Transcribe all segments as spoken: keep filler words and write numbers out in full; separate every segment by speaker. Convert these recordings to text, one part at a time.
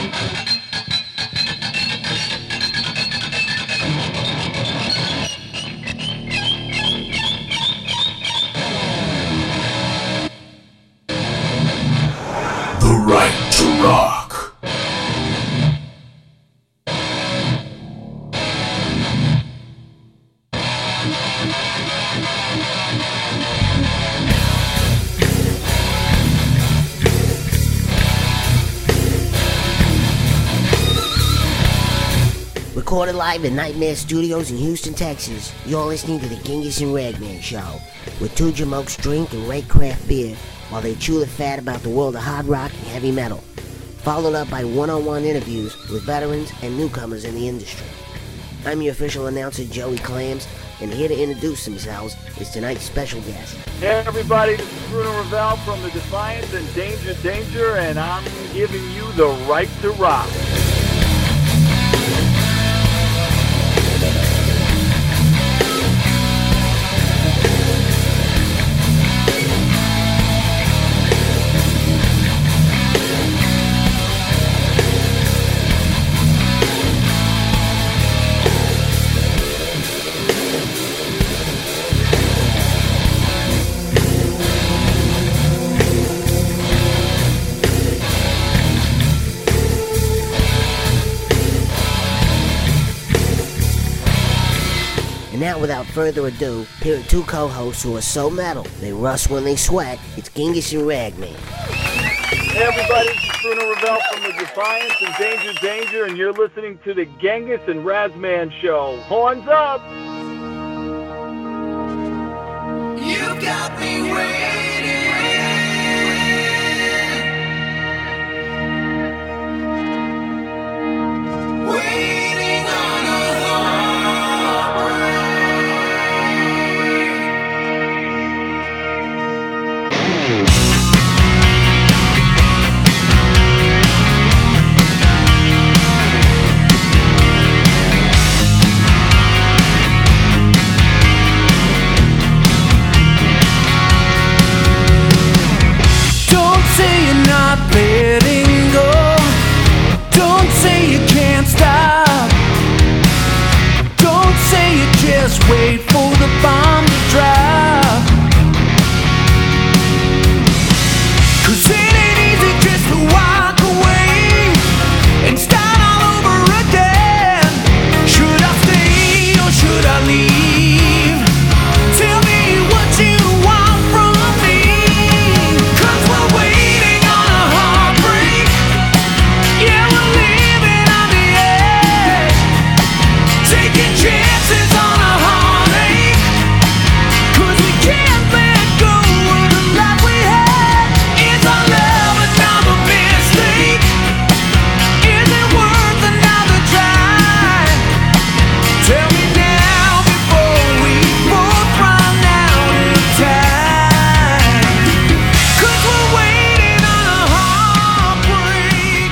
Speaker 1: Right to Rock.
Speaker 2: Recorded live at Nightmare Studios in Houston, Texas, you're listening to the Genghis and Ragman Show, where two jamokes drink and rate craft beer while they chew the fat about the world of hard rock and heavy metal, followed up by one-on-one interviews with veterans and newcomers in the industry. I'm your official announcer, Joey Clams, and here to introduce themselves is tonight's special guest.
Speaker 3: Hey everybody, this is Bruno Ravel from the Defiance and Danger Danger, and I'm giving you the right to rock.
Speaker 2: And now, without further ado, here are two co-hosts who are so metal, they rust when they sweat. It's Genghis and Ragman.
Speaker 3: Hey everybody, this is Bruno Ravel from the Defiance and Danger Danger, and you're listening to the Genghis and Razman Show. Horns up!
Speaker 4: You got me waiting. Waiting on a heartbreak.
Speaker 5: Don't say you're not letting go. Don't say you can't stop. Don't say you just wait for the bomb to drop. 'Cause it ain't easy just to walk away and start all over again. Should I stay or should I leave? Tell me what you want from me. 'Cause we're waiting on a heartbreak. Yeah, we're living on the edge, taking chances on a heartache. 'Cause we can't let go of the life we had. Is our love another mistake? Is it worth another try? Tell me now before we both run out of time. 'Cause we're waiting on a heartbreak.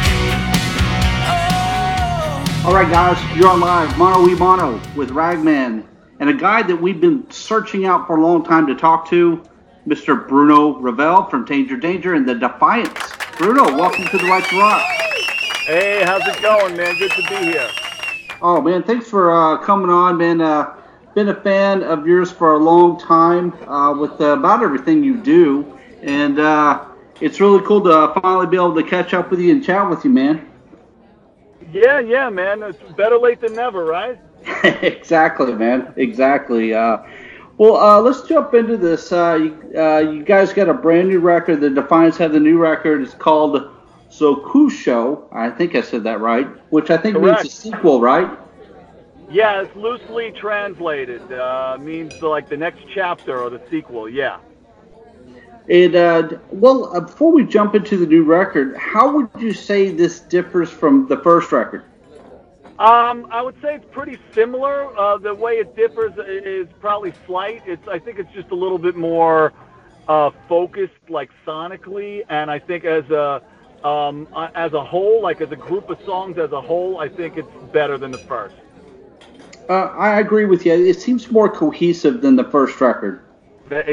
Speaker 5: Oh.
Speaker 6: All right, guys, you're on live, Mono e Mono with Ragman, and a guy that we've been searching out for a long time to talk to, Mister Bruno Ravel from Danger Danger and the Defiance. Bruno, welcome to the Right to Rock.
Speaker 3: Hey, how's it going, man? Good to be here.
Speaker 6: Oh, man, thanks for uh, coming on, man. Uh, been a fan of yours for a long time uh, with uh, about everything you do, and uh, it's really cool to finally be able to catch up with you and chat with you, man.
Speaker 3: Yeah, yeah, man. It's better late than never, right?
Speaker 6: Exactly, man. Exactly. Uh, well, uh, let's jump into this. Uh, you, uh, you guys got a brand new record. The Defiance have the new record. It's called Zokusho. I think I said that right, which I think
Speaker 3: Correct.
Speaker 6: means a sequel, right?
Speaker 3: Yeah, it's loosely translated. Uh, means the, like the next chapter or the sequel, yeah.
Speaker 6: It uh, well, uh, before we jump into the new record, how would you say this differs from the first record?
Speaker 3: Um, I would say it's pretty similar. Uh, the way it differs is probably slight. It's I think it's just a little bit more uh, focused, like sonically, and I think as a um, as a whole, like as a group of songs as a whole, I think it's better than the first.
Speaker 6: Uh, I agree with you. It seems more cohesive than the first record.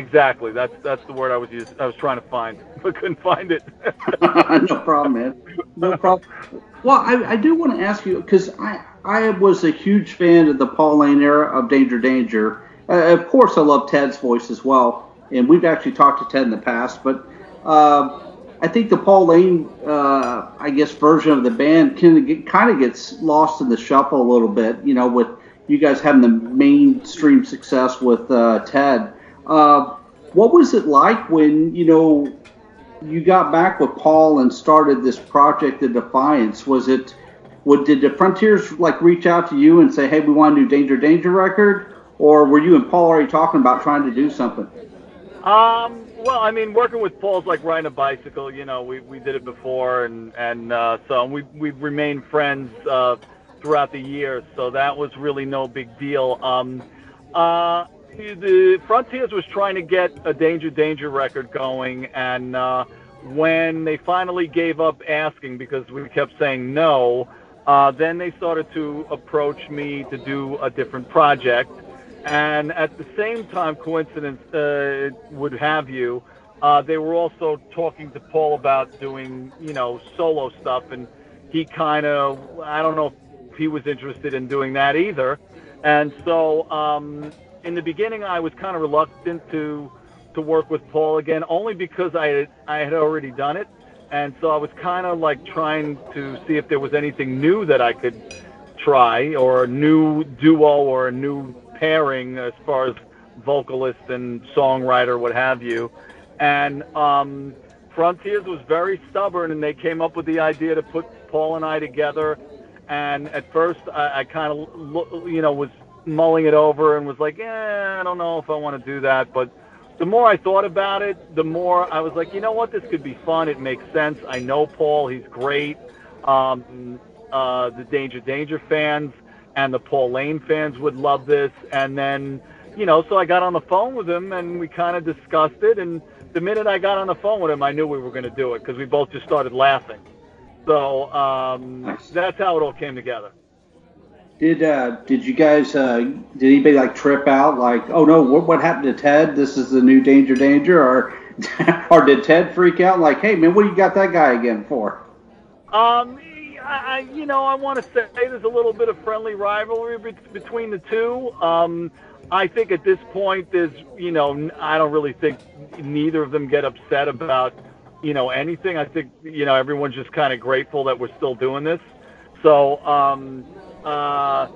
Speaker 3: Exactly. That's that's the word I was using. I was trying to find, but couldn't find it.
Speaker 6: No problem, man. No problem. Well, I, I do want to ask you, because I, I was a huge fan of the Paul Lane era of Danger Danger. Uh, of course, I love Ted's voice as well, and we've actually talked to Ted in the past, but uh, I think the Paul Lane, uh, I guess, version of the band kind of, get, kind of gets lost in the shuffle a little bit, you know, with you guys having the mainstream success with uh, Ted. Uh, what was it like when, you know, you got back with Paul and started this project, The Defiance? Was it, what, did the Frontiers like reach out to you and say, hey, we want a new Danger Danger record? Or were you and Paul already talking about trying to do something?
Speaker 3: Um, well, I mean, working with Paul's like riding a bicycle. You know, we, we did it before, and and uh, so we we've remained friends uh, throughout the years. So that was really no big deal. Um, uh, the Frontiers was trying to get a Danger Danger record going, and uh, when they finally gave up asking because we kept saying no, uh, then they started to approach me to do a different project. And at the same time, coincidence uh, would have you, uh, they were also talking to Paul about doing, you know, solo stuff. And he kind of, I don't know if he was interested in doing that either. And so um, in the beginning, I was kind of reluctant to to work with Paul again, only because I had, I had already done it. And so I was kind of like trying to see if there was anything new that I could try, or a new duo, or a new pairing as far as vocalist and songwriter, what have you. And um, Frontiers was very stubborn, and they came up with the idea to put Paul and I together. And at first, I, I kind of, you know, was mulling it over and was like, eh, I don't know if I want to do that. But the more I thought about it, the more I was like, you know what, this could be fun. It makes sense. I know Paul. He's great. Um, uh, the Danger Danger fans and the Paul Lane fans would love this. And then, you know, so I got on the phone with him, and we kind of discussed it. And the minute I got on the phone with him, I knew we were going to do it, because we both just started laughing. So um,
Speaker 6: Nice.
Speaker 3: That's how it all came together.
Speaker 6: Did uh, did you guys, uh, did anybody like trip out, like, oh no, what, what happened to Ted? This is the new Danger Danger? Or, or did Ted freak out, like, hey man, what do you got that guy again for?
Speaker 3: Um, I, you know, I want to say there's a little bit of friendly rivalry be- between the two. Um, I think at this point, there's, you know, I don't really think neither of them get upset about, you know, anything. I think, you know, everyone's just kind of grateful that we're still doing this. So, um, uh,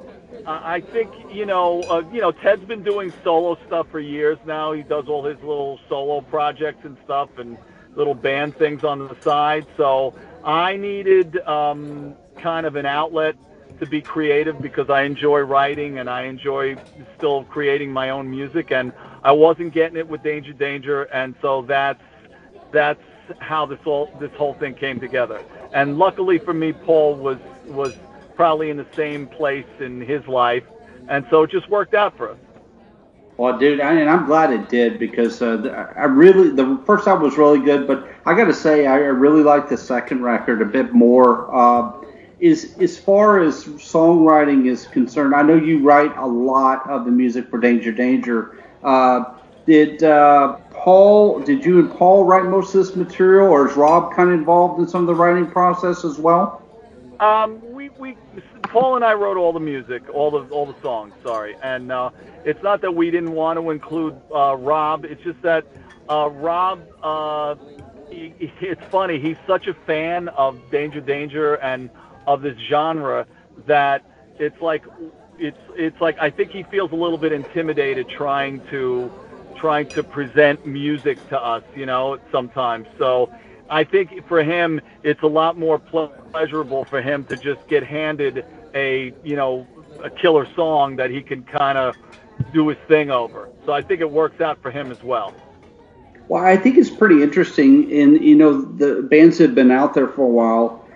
Speaker 3: I think, you know, uh, you know, Ted's been doing solo stuff for years now. He does all his little solo projects and stuff, and little band things on the side. So I needed um, kind of an outlet to be creative, because I enjoy writing and I enjoy still creating my own music, and I wasn't getting it with Danger Danger, and so that's that's how this all this whole thing came together. And luckily for me, Paul was was probably in the same place in his life, and so it just worked out for us.
Speaker 6: Well, dude, I, and I'm glad it did, because uh, I really, the first album was really good, but I got to say, I really like the second record a bit more. Uh, is as far as songwriting is concerned, I know you write a lot of the music for Danger Danger. Uh, did uh, Paul, did you and Paul write most of this material, or is Rob kind of involved in some of the writing process as well?
Speaker 3: Um, we, we, Paul and I wrote all the music, all the all the songs. Sorry, and uh, it's not that we didn't want to include uh, Rob. It's just that uh, Rob. Uh, he, it's funny. He's such a fan of Danger Danger and of this genre that it's like it's it's like I think he feels a little bit intimidated trying to trying to present music to us. You know, sometimes so. I think for him, it's a lot more pleasurable for him to just get handed a, you know, a killer song that he can kind of do his thing over. So I think it works out for him as well.
Speaker 6: Well, I think it's pretty interesting. In, you know, the bands have been out there for a while,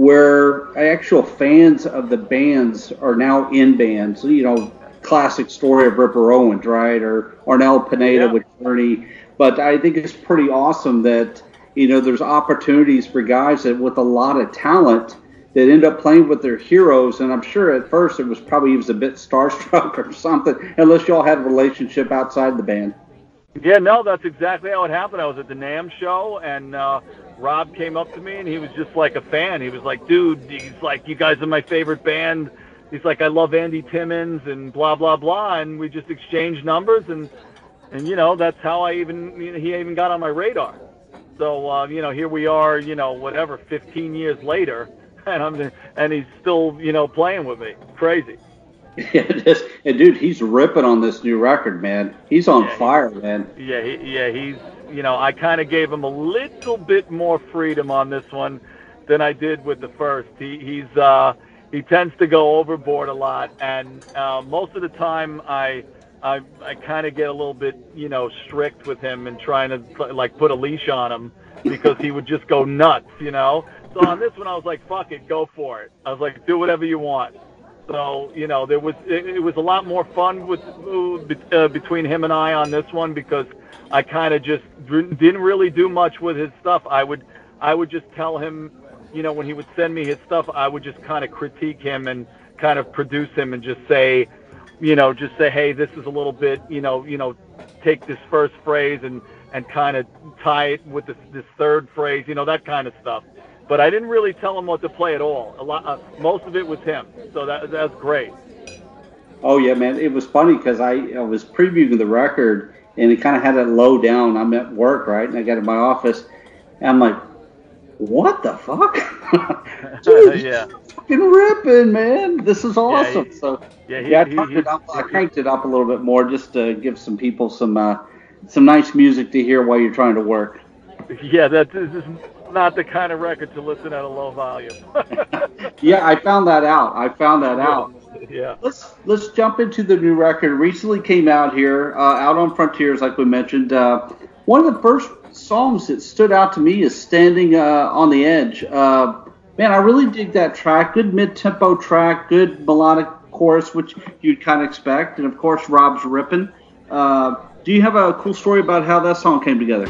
Speaker 6: where actual fans of the bands are now in bands. You know, classic story of Ripper Owens, right? Or Arnel Pineda
Speaker 3: Yeah.
Speaker 6: with Journey. But I think it's pretty awesome that, you know, there's opportunities for guys that with a lot of talent that end up playing with their heroes. And I'm sure at first it was probably he was a bit starstruck or something, unless y'all had a relationship outside the band.
Speaker 3: Yeah, no, that's exactly how it happened. I was at the NAMM show, and uh, Rob came up to me, and he was just like a fan. He was like, dude, he's like, you guys are my favorite band. He's like, I love Andy Timmons and blah, blah, blah. And we just exchanged numbers, and, and you know, that's how I even, you know, he even got on my radar. So, uh, you know, here we are, you know, whatever, fifteen years later, and I'm and he's still, you know, playing with me. Crazy.
Speaker 6: Yeah, just, and dude, he's ripping on this new record, man. He's on
Speaker 3: Yeah,
Speaker 6: fire, man.
Speaker 3: Yeah, he, yeah, he's, you know, I kind of gave him a little bit more freedom on this one than I did with the first. He, he's, uh, he tends to go overboard a lot, and uh, most of the time I, I, I kind of get a little bit, you know, strict with him and trying to like put a leash on him because he would just go nuts, you know. So on this one, I was like, fuck it, go for it. I was like, do whatever you want. So, you know, there was it, it was a lot more fun with uh, between him and I on this one because I kind of just didn't really do much with his stuff. I would I would just tell him, you know, when he would send me his stuff, I would just kind of critique him and kind of produce him and just say, you know, just say, hey, this is a little bit, you know, you know, take this first phrase and, and kind of tie it with this, this third phrase, you know, that kind of stuff. But I didn't really tell him what to play at all. A lot, uh, most of it was him, so that that's great.
Speaker 6: Oh yeah, man. It was funny because I, I was previewing the record and it kind of had it low down. I'm at work, right, and I got in my office, and I'm like, "What the fuck?" Dude,
Speaker 3: yeah,
Speaker 6: fucking ripping, man. This is awesome.
Speaker 3: Yeah, he,
Speaker 6: so
Speaker 3: yeah, he,
Speaker 6: yeah, I,
Speaker 3: he,
Speaker 6: turned
Speaker 3: he,
Speaker 6: it up, I cranked it up a little bit more just to give some people some uh, some nice music to hear while you're trying to work.
Speaker 3: Yeah, that this is not the kind of record to listen at a low volume.
Speaker 6: Yeah, I found that out. I found that out.
Speaker 3: Yeah.
Speaker 6: Let's let's jump into the new record. Recently came out here, uh, out on Frontiers, like we mentioned. Uh, one of the first songs that stood out to me is "Standing uh, on the Edge." Uh, man, I really dig that track. Good mid-tempo track, good melodic chorus, which you'd kind of expect, and of course, Rob's ripping. Uh, do you have a cool story about how that song came together?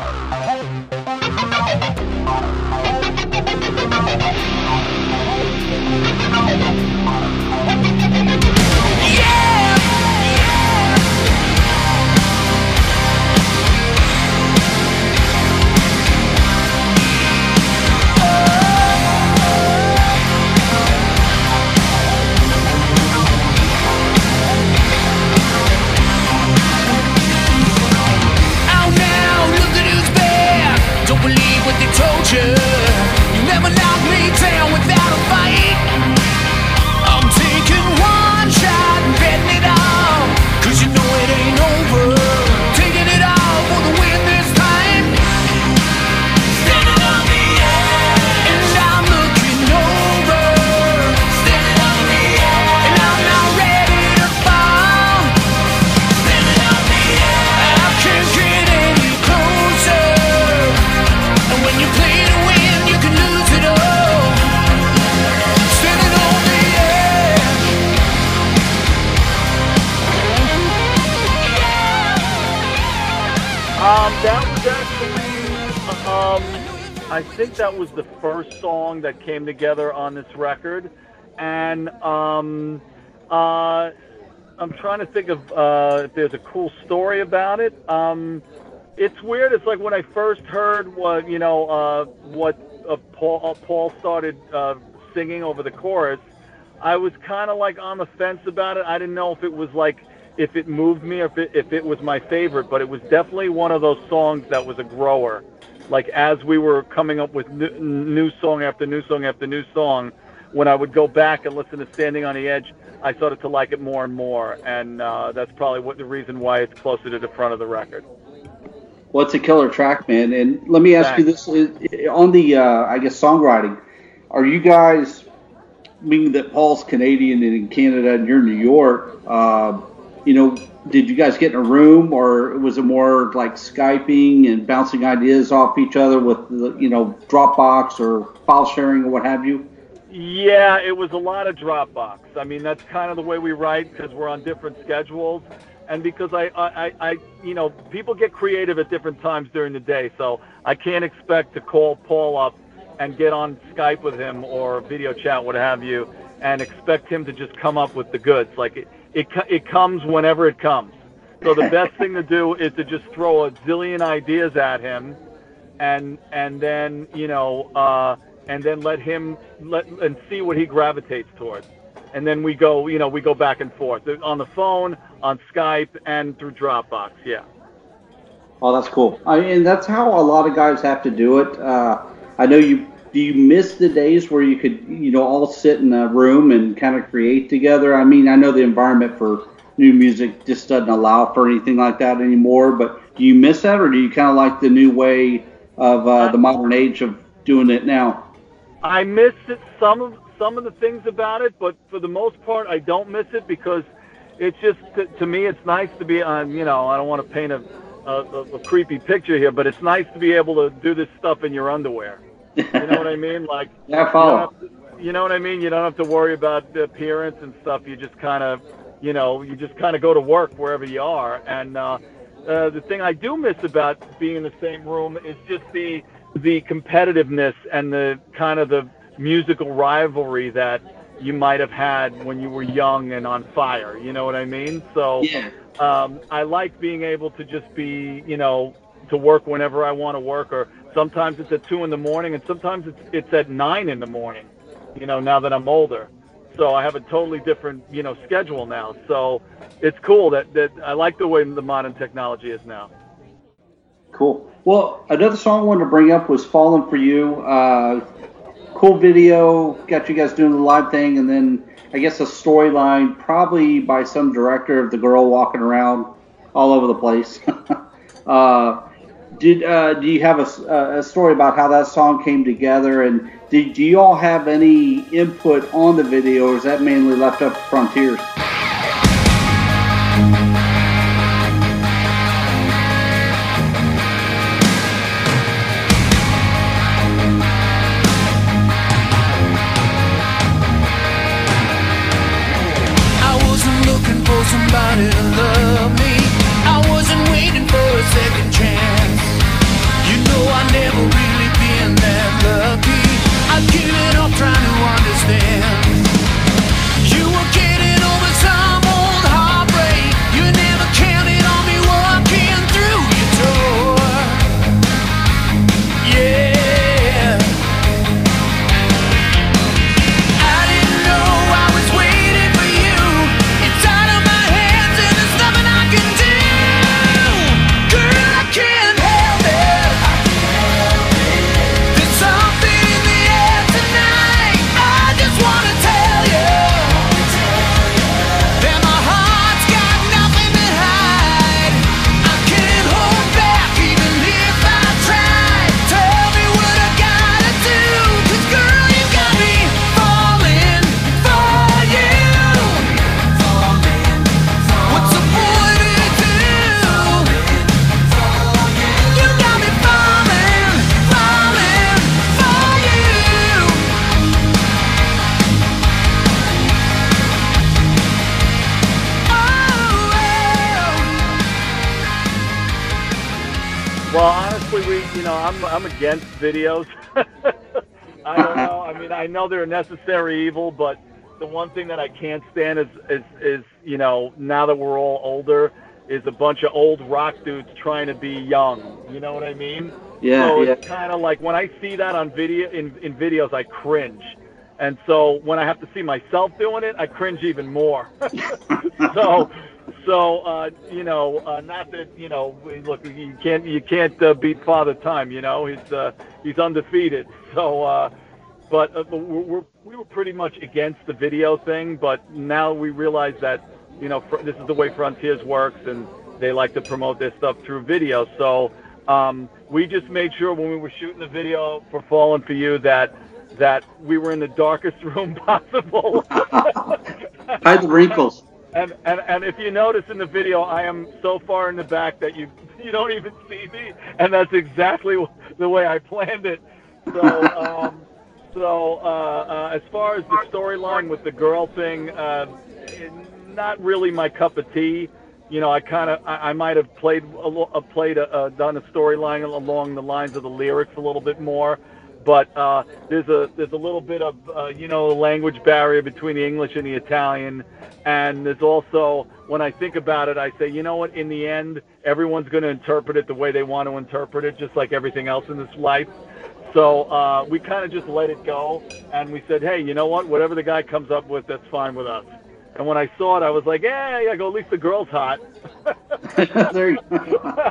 Speaker 3: I think that was the first song that came together on this record, and um, uh, I'm trying to think of uh, if there's a cool story about it. Um, it's weird. It's like when I first heard what you know uh, what uh, Paul uh, Paul started uh, singing over the chorus, I was kind of like on the fence about it. I didn't know if it was like if it moved me or if it, if it was my favorite, but it was definitely one of those songs that was a grower. Like as we were coming up with new, new song after new song after new song, when I would go back and listen to Standing on the Edge, I started to like it more and more, and uh, that's probably what the reason why it's closer to the front of the record.
Speaker 6: Well, it's a killer track, man. And let me ask Thanks. you this: on the, uh, I guess, songwriting, are you guys, being that Paul's Canadian and in Canada and you're in New York, uh, you know, did you guys get in a room, or was it more like Skyping and bouncing ideas off each other with, you know, Dropbox or file sharing or what have you?
Speaker 3: Yeah, it was a lot of Dropbox. I mean, that's kind of the way we write because we're on different schedules. And because I, I, I, you know, people get creative at different times during the day. So I can't expect to call Paul up and get on Skype with him or video chat, what have you, and expect him to just come up with the goods. Like it, it, it comes whenever it comes. So the best thing to do is to just throw a zillion ideas at him, and and then you know, uh, and then let him let and see what he gravitates towards, and then we go, you know, we go back and forth on the phone, on Skype, and through Dropbox. Yeah.
Speaker 6: Oh, that's cool. I mean, that's how a lot of guys have to do it. Uh, I know you. Do you miss the days where you could, you know, all sit in a room and kind of create together? I mean, I know the environment for new music just doesn't allow for anything like that anymore, but do you miss that, or do you kind of like the new way of uh, the modern age of doing it now?
Speaker 3: I miss it, some of some of the things about it, but for the most part, I don't miss it because it's just, to, to me, it's nice to be on, you know, I don't want to paint a, a, a creepy picture here, but it's nice to be able to do this stuff in your underwear. You know what I mean? Like,
Speaker 6: yeah, follow.
Speaker 3: You, to, you know what I mean? You don't have to worry about the appearance and stuff. You just kind of, you know, you just kind of go to work wherever you are. And uh, uh, the thing I do miss about being in the same room is just the the competitiveness and the kind of the musical rivalry that you might have had when you were young and on fire. You know what I mean? So
Speaker 6: yeah.
Speaker 3: um, I like being able to just be, you know, to work whenever I want to work, or sometimes it's at two in the morning, and sometimes it's it's at nine in the morning. You know, now that I'm older, so I have a totally different, you know, schedule now. So it's cool that that I like the way the modern technology is now.
Speaker 6: Cool. Well, another song I wanted to bring up was "Falling for You." Uh, cool video, got you guys doing the live thing, and then I guess a storyline, probably by some director of the girl walking around all over the place. uh, Did uh, do you have a, a story about how that song came together, and did, do you all have any input on the video, or is that mainly left up to Frontiers?
Speaker 5: I wasn't looking for somebody to love me. I wasn't waiting for a second chance. You know I never really been that lucky. I've given up trying to understand. You were getting over some old heartbreak. You never counted on me walking through your door. Yeah, I didn't know I was waiting for you. It's out of my hands and there's nothing I can do. Girl, I can't help it. There's something in the air tonight. I just wanna tell you that my heart's got nothing to hide. I can't hold back even if I try. Tell me what I gotta do, 'cause girl, you got me falling for you. What's a boy to do? You got me falling, falling for you.
Speaker 3: Well, honestly, we, you know, I'm I'm against videos. I don't know. I mean, I know they're a necessary evil, but the one thing that I can't stand is, is, is, you know, now that we're all older, is a bunch of old rock dudes trying to be young. You know what I mean?
Speaker 6: Yeah,
Speaker 3: So
Speaker 6: yeah.
Speaker 3: it's kind of like when I see that on video, in, in videos, I cringe. And so when I have to see myself doing it, I cringe even more. so, so uh, you know, uh, not that, you know, look, you can't you can't uh, beat Father Time. You know, he's uh, he's undefeated. So, uh, but uh, we're, we're we were pretty much against the video thing. But now we realize that, you know, fr- this is the way Frontiers works, and they like to promote their stuff through video. So um, we just made sure when we were shooting the video for Fallen for You that that we were in the darkest room possible.
Speaker 6: Hide the wrinkles.
Speaker 3: And, and and if you notice in the video, I am so far in the back that you you don't even see me, and that's exactly the way I planned it. So um, so uh, uh, as far as the storyline with the girl thing, uh, not really my cup of tea. You know, I kind of I, I might have played a, lo- uh, played a, uh, done a storyline along the lines of the lyrics a little bit more, but uh, there's a there's a little bit of uh, you know language barrier between the English and the Italian, and there's also when I think about it, I say, you know what? In the end, everyone's going to interpret it the way they want to interpret it, just like everything else in this life. So uh, we kind of just let it go, and we said, hey, you know what? Whatever the guy comes up with, that's fine with us. And when I saw it, I was like, yeah, yeah, go. At least the girl's hot.
Speaker 6: There you go.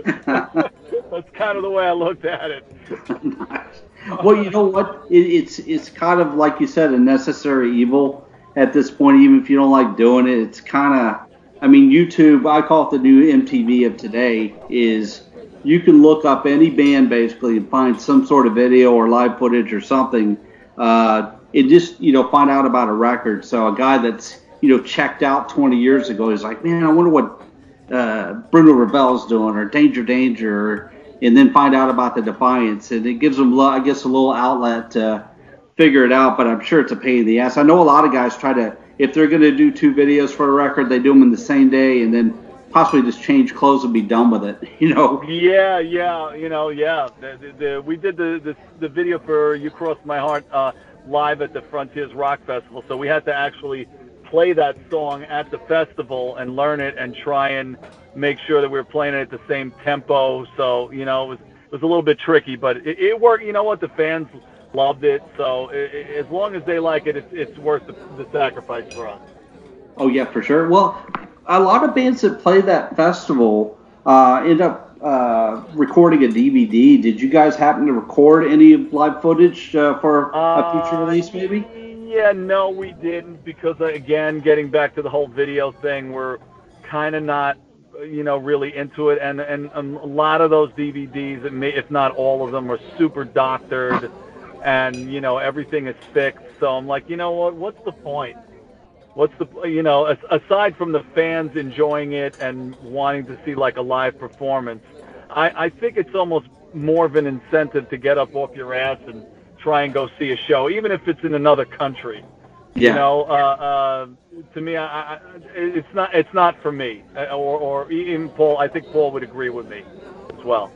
Speaker 3: That's kind of the way I looked at it.
Speaker 6: Nice. Well, you know what? It, it's it's kind of like you said, a necessary evil at this point. Even if you don't like doing it, it's kind of. I mean, YouTube. I call it the new M T V of today. Is you can look up any band basically and find some sort of video or live footage or something. Uh, and just you know find out about a record. So a guy that's you know checked out twenty years ago is like, man, I wonder what uh, Bruno Ravel's doing, or Danger Danger. Or, and then find out about the Defiance, and it gives them, I guess, a little outlet to figure it out. But I'm sure it's a pain in the ass. I know a lot of guys try to, if they're going to do two videos for a record, they do them in the same day, and then possibly just change clothes and be done with it. You know?
Speaker 3: Yeah, yeah, you know, yeah. The, the, the, we did the, the the video for "You Crossed My Heart" uh, live at the Frontiers Rock Festival, so we had to actually play that song at the festival and learn it and try and make sure that we were playing it at the same tempo. So, you know, it was, it was a little bit tricky, but it, it worked. You know what? The fans loved it. So it, it, as long as they like it, it's, it's worth the, the sacrifice for us.
Speaker 6: Oh, yeah, for sure. Well, a lot of bands that play that festival uh, end up uh, recording a D V D. Did you guys happen to record any live footage uh, for a future release, maybe?
Speaker 3: Yeah, no, we didn't, because, again, getting back to the whole video thing, we're kind of not, you know, really into it. And, and um, a lot of those D V Ds, if not all of them, are super doctored, and, you know, everything is fixed. So I'm like, you know what, what's the point? What's the, you know, aside from the fans enjoying it and wanting to see, like, a live performance, I, I think it's almost more of an incentive to get up off your ass and try and go see a show, even if it's in another country.
Speaker 6: Yeah.
Speaker 3: You know, uh, uh, to me, I, I, it's not it's not for me. Or, or even Paul, I think Paul would agree with me as well.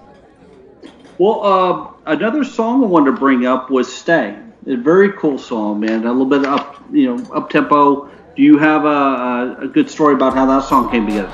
Speaker 6: Well, uh, another song I wanted to bring up was "Stay." A very cool song, man. A little bit up, you know, up tempo. Do you have a, a good story about how that song came together?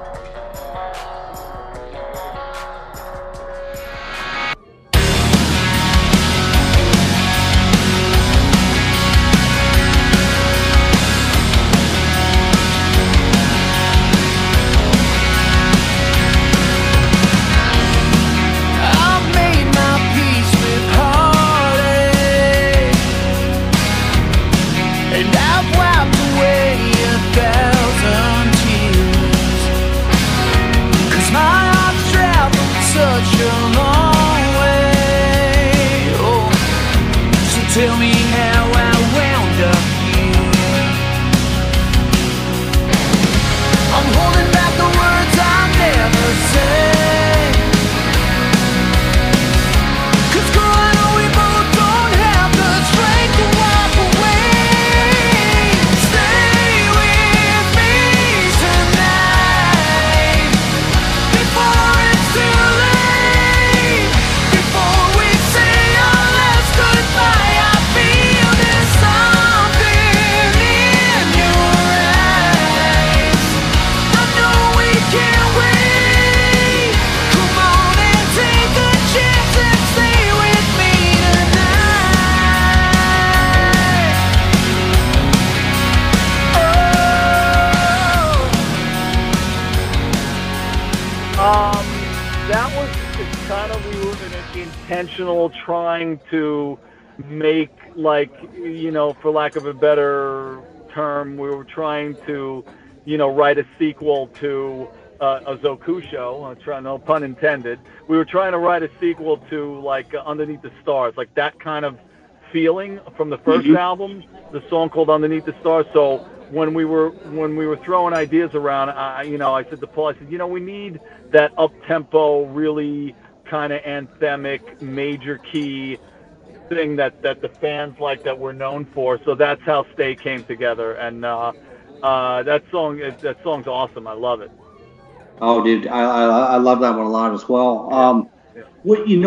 Speaker 3: Intentional, trying to make, like, you know, for lack of a better term, we were trying to, you know, write a sequel to uh, a Zokusho, uh, try, no pun intended. We were trying to write a sequel to, like, uh, Underneath the Stars, like that kind of feeling from the first mm-hmm. album, the song called Underneath the Stars. So when we were when we were throwing ideas around, I, you know, I said to Paul, I said, you know, we need that up-tempo, really kind of anthemic, major key thing that, that the fans like, that we're known for. So that's how "Stay" came together, and uh, uh, that song that song's awesome. I love it.
Speaker 6: Oh, dude, I I, I love that one a lot as well.
Speaker 3: Yeah.
Speaker 6: Um,
Speaker 3: yeah.
Speaker 6: What you know,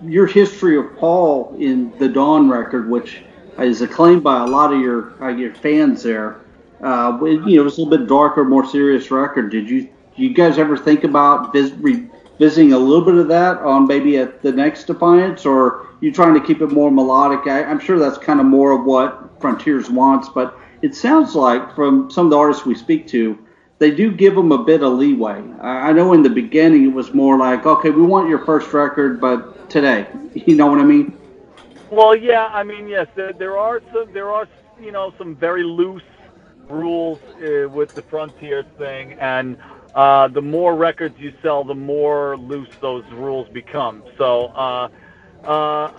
Speaker 6: your history of Paul in the Dawn record, which is acclaimed by a lot of your uh, your fans there. Uh, you know, it was a little bit darker, more serious record. Did you you guys ever think about vis- revisiting a little bit of that on maybe at the next Defiance, or you trying to keep it more melodic? I, I'm sure that's kind of more of what Frontiers wants, but it sounds like from some of the artists we speak to, they do give them a bit of leeway. I, I know in the beginning it was more like, okay, we want your first record, but today, you know what I mean?
Speaker 3: Well, yeah, I mean, yes, there, there are some, there are, you know, some very loose rules uh, with the Frontiers thing, and uh, the more records you sell, the more loose those rules become. So, uh, uh,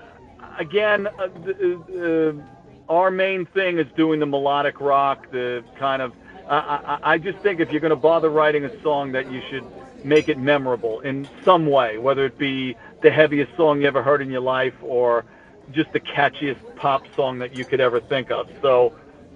Speaker 3: again, uh, uh, our main thing is doing the melodic rock, the kind of, uh, I, I just think if you're going to bother writing a song, that you should make it memorable in some way, whether it be the heaviest song you ever heard in your life or just the catchiest pop song that you could ever think of. So,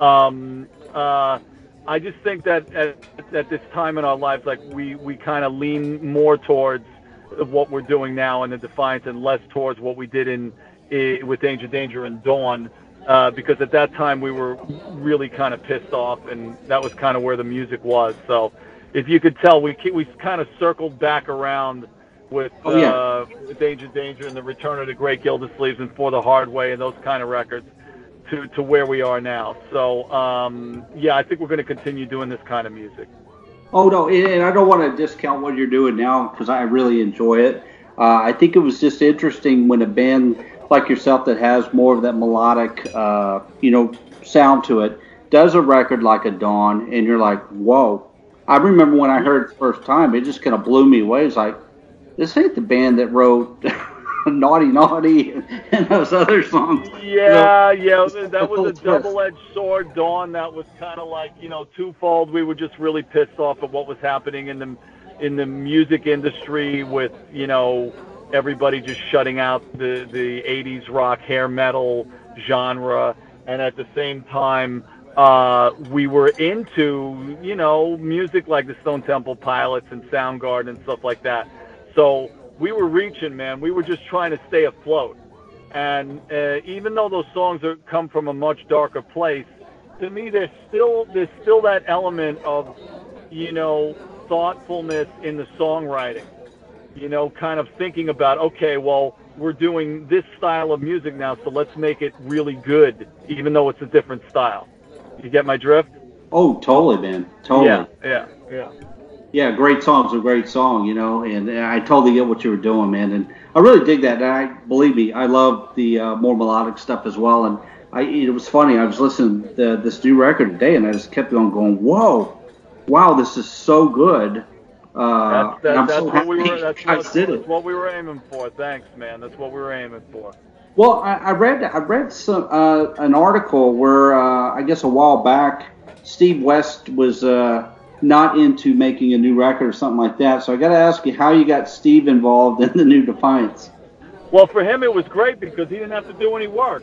Speaker 3: um, uh, I just think that at, at this time in our lives, like we, we kind of lean more towards what we're doing now in the Defiance and less towards what we did in, in with Danger Danger and Dawn, uh, because at that time we were really kind of pissed off, and that was kind of where the music was. So, if you could tell, we we kind of circled back around with
Speaker 6: oh, yeah.
Speaker 3: uh, Danger Danger and the Return of the Great Gildersleeves and For the Hard Way and those kind of records to, to where we are now. So, um, yeah, I think we're going to continue doing this kind of music.
Speaker 6: Oh, no, and I don't want to discount what you're doing now because I really enjoy it. Uh, I think it was just interesting when a band like yourself that has more of that melodic, uh, you know, sound to it does a record like a Dawn, and you're like, whoa. I remember when I heard it the first time, it just kind of blew me away. It's like, this ain't the band that wrote Naughty Naughty and those other songs.
Speaker 3: Yeah,
Speaker 6: you know,
Speaker 3: yeah, that was a double-edged sword, Dawn. That was kind of like, you know, twofold. We were just really pissed off at what was happening in the in the music industry with, you know, everybody just shutting out the, the eighties rock, hair metal genre. And at the same time, uh, we were into, you know, music like the Stone Temple Pilots and Soundgarden and stuff like that. So we were reaching, man. We were just trying to stay afloat. And uh, even though those songs are, come from a much darker place, to me, there's still there's still that element of, you know, thoughtfulness in the songwriting. You know, kind of thinking about, okay, well, we're doing this style of music now, so let's make it really good, even though it's a different style. You get my drift?
Speaker 6: Oh, totally, man. Totally.
Speaker 3: Yeah, yeah, yeah.
Speaker 6: Yeah, great song's a great song, you know, and I totally get what you were doing, man. And I really dig that. And I believe me, I love the uh, more melodic stuff as well. And I, it was funny. I was listening to this new record today, and I just kept on going, "Whoa, wow, this is so good." Uh,
Speaker 3: that's that,
Speaker 6: I'm
Speaker 3: that's
Speaker 6: so
Speaker 3: what
Speaker 6: happy
Speaker 3: we were. That's,
Speaker 6: you guys
Speaker 3: what,
Speaker 6: did
Speaker 3: that's
Speaker 6: it.
Speaker 3: what we were aiming for. Thanks, man. That's what we were aiming for.
Speaker 6: Well, I, I read I read some uh, an article where uh, I guess a while back Steve West was uh, not into making a new record or something like that. So I got to ask you how you got Steve involved in the new Defiance.
Speaker 3: Well, for him it was great because he didn't have to do any work.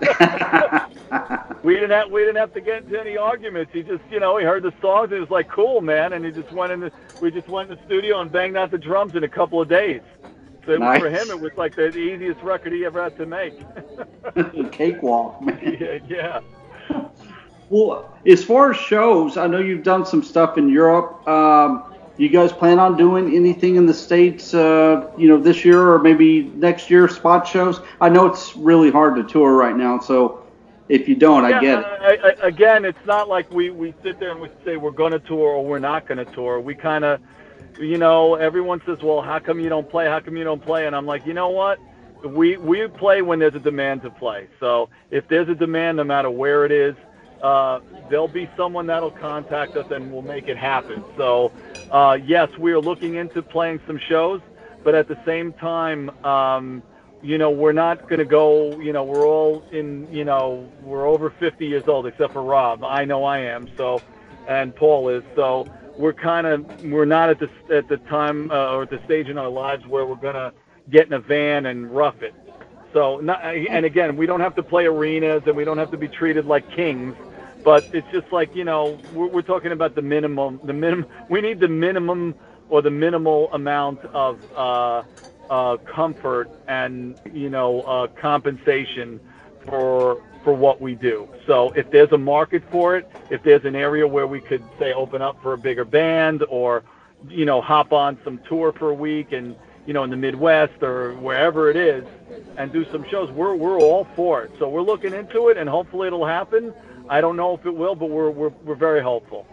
Speaker 3: we didn't have we didn't have to get into any arguments. He just, you know, he heard the songs and he was like, "Cool, man," and he just went in the we just went in the studio and banged out the drums in a couple of days. So
Speaker 6: Nice.
Speaker 3: for him, it was like the, the easiest record he ever had to make.
Speaker 6: Cakewalk, man.
Speaker 3: yeah, yeah.
Speaker 6: Well, as far as shows, I know you've done some stuff in Europe. Um, you guys plan on doing anything in the States, uh, you know, this year or maybe next year, spot shows? I know it's really hard to tour right now, so if you don't,
Speaker 3: yeah,
Speaker 6: I get it.
Speaker 3: I, I, again, it's not like we, we sit there and we say we're going to tour or we're not going to tour. We kind of, you know, everyone says, well, how come you don't play? How come you don't play? And I'm like, you know what? We we play when there's a demand to play. So if there's a demand, no matter where it is, uh, there'll be someone that'll contact us and we'll make it happen. So, uh, yes, we are looking into playing some shows, but at the same time, um, you know, we're not going to go, you know, we're all in, you know, we're over fifty years old, except for Rob. I know I am, so, and Paul is. So we're kind of, we're not at the, at the time uh, or at the stage in our lives where we're going to get in a van and rough it. So, not, and again, we don't have to play arenas and we don't have to be treated like kings, but it's just like, you know, we're, we're talking about the minimum, the minimum, we need the minimum or the minimal amount of, uh, uh, comfort and, you know, uh, compensation for for what we do. So if there's a market for it, if there's an area where we could, say, open up for a bigger band or, you know, hop on some tour for a week and, you know, in the Midwest or wherever it is and do some shows, we're we're all for it. So we're looking into it, and hopefully it'll happen. I don't know if it will, but we're we're we're very hopeful.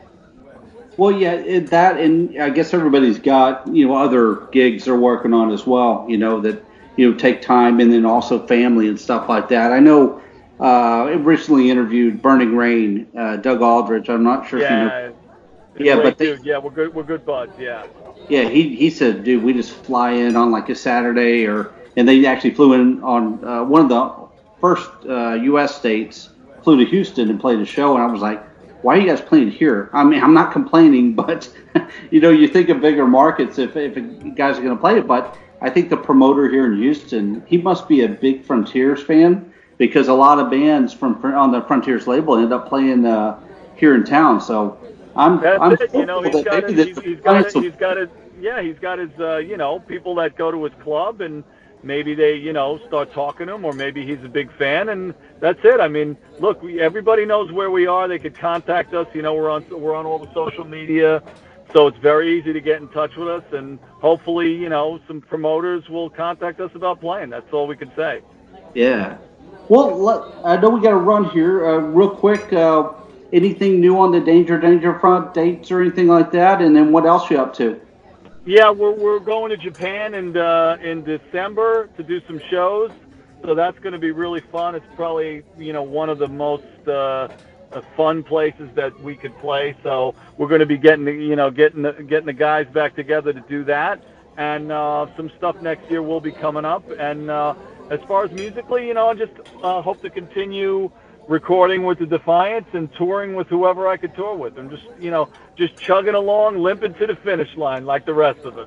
Speaker 6: Well, yeah, it, that, and I guess everybody's got, you know, other gigs they're working on as well, you know, that, you know, take time, and then also family and stuff like that. I know uh, I recently interviewed Burning Rain, uh, Doug Aldrich. I'm not sure
Speaker 3: yeah,
Speaker 6: if you know.
Speaker 3: Yeah,
Speaker 6: but they,
Speaker 3: dude, yeah, we're good. We're good buds. Yeah.
Speaker 6: Yeah, he he said, dude, we just fly in on like a Saturday, or and they actually flew in on uh, one of the first uh, U S states, flew to Houston and played a show, and I was like, why are you guys playing here? I mean, I'm not complaining, but, you know, you think of bigger markets if, if guys are going to play it. But I think the promoter here in Houston, he must be a big Frontiers fan, because a lot of bands from on the Frontiers label end up playing uh, here in town. So I'm,
Speaker 3: That's
Speaker 6: I'm
Speaker 3: it. You know, he's got, his, he's, he's got his, he's got his, yeah, he's got his, uh, you know, people that go to his club, and maybe they, you know, start talking to him, or maybe he's a big fan, and that's it. I mean, look, we, everybody knows where we are. They could contact us. You know, we're on we're on all the social media, so it's very easy to get in touch with us. And hopefully, you know, some promoters will contact us about playing. That's all we can say.
Speaker 6: Yeah. Well, let, I know we got to run here uh, real quick. Uh, anything new on the Danger Danger front, dates or anything like that? And then what else you up to?
Speaker 3: Yeah, we're we're going to Japan and uh, in December to do some shows, so that's going to be really fun. It's probably, you know, one of the most uh, uh, fun places that we could play. So we're going to be getting the, you know getting the, getting the guys back together to do that, and uh, some stuff next year will be coming up. And uh, as far as musically, you know, I just uh, hope to continue recording with the Defiance and touring with whoever I could tour with. I'm just, you know, just chugging along, limping to the finish line like the rest of us.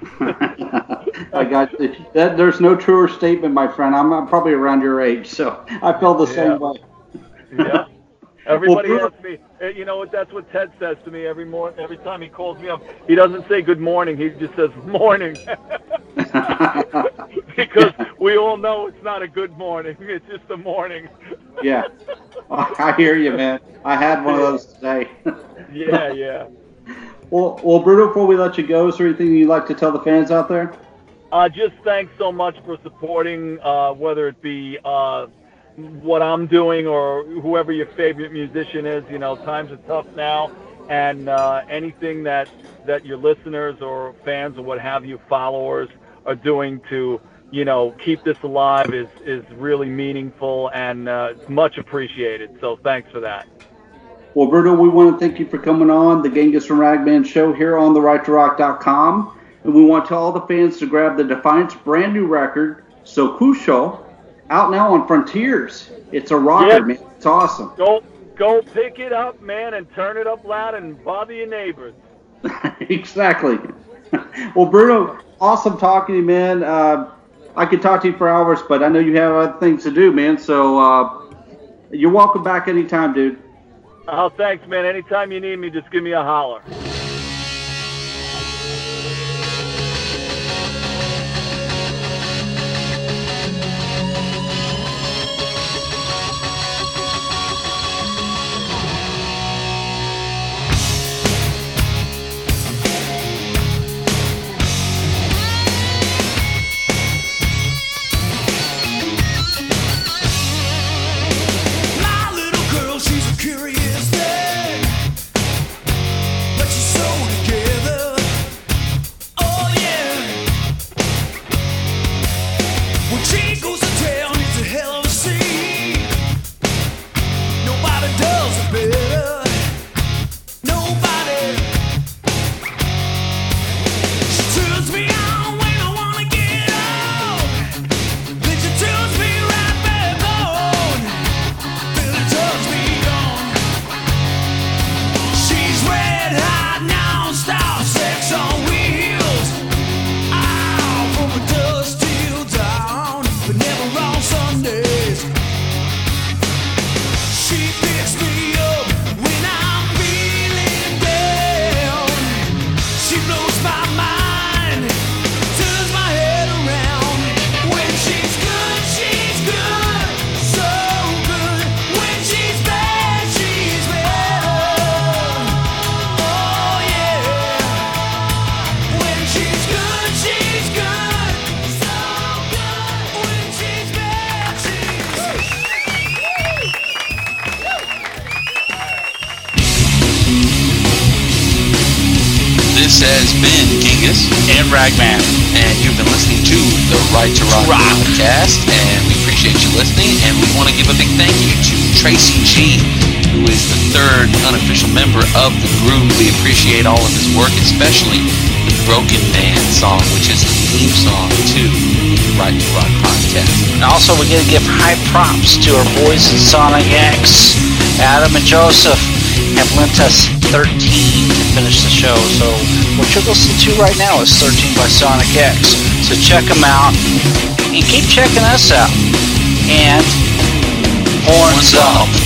Speaker 6: I got you. That, there's no truer statement, my friend. I'm, I'm probably around your age, so I feel the
Speaker 3: yeah.
Speaker 6: same way.
Speaker 3: Yeah. Everybody
Speaker 6: well,
Speaker 3: asks me, you know what, that's what Ted says to me every morning. Every time he calls me up, he doesn't say good morning. He just says morning. Because we all know it's not a good morning. It's just a morning.
Speaker 6: Yeah. I hear you, man. I had one of those today.
Speaker 3: yeah, yeah.
Speaker 6: Well, well, Bruno, before we let you go, is there anything you'd like to tell the fans out there?
Speaker 3: Uh, just thanks so much for supporting, uh, whether it be uh, what I'm doing or whoever your favorite musician is. You know, times are tough now, and uh, anything that, that your listeners or fans or what have you, followers, are doing to, you know, keep this alive is, is really meaningful, and uh, it's much appreciated. So thanks for that.
Speaker 6: Well, Bruno, we want to thank you for coming on the Genghis and Ragman show here on the right to rock dot com. And we want to tell all the fans to grab the Defiance brand new record, Sokusho, out now on Frontiers. It's a rocker, yeah. man. It's awesome.
Speaker 3: Go, go pick it up, man, and turn it up loud and bother your neighbors.
Speaker 6: Exactly. Well, Bruno, awesome talking to you, man. Uh, I could talk to you for hours, but I know you have other things to do, man. So uh, you're welcome back anytime, dude.
Speaker 3: Oh, thanks, man. Anytime you need me, just give me a holler.
Speaker 5: But never
Speaker 1: been Genghis
Speaker 7: and Ragman.
Speaker 1: and you've been listening to the Right to Rock,
Speaker 7: Rock.
Speaker 1: podcast, and we appreciate you listening, and we want to give a big thank you to Tracy G, who is the third unofficial member of the group. We appreciate all of his work, especially the Broken Man song, which is the theme song to the Right to Rock podcast.
Speaker 7: And also, we're going to give high props to our boys in Sonic X. Adam and Joseph have lent us thirteen to finish the show. So what you're listening to right now is thirteen by Sonic X. So check them out and keep checking us out. And horns up.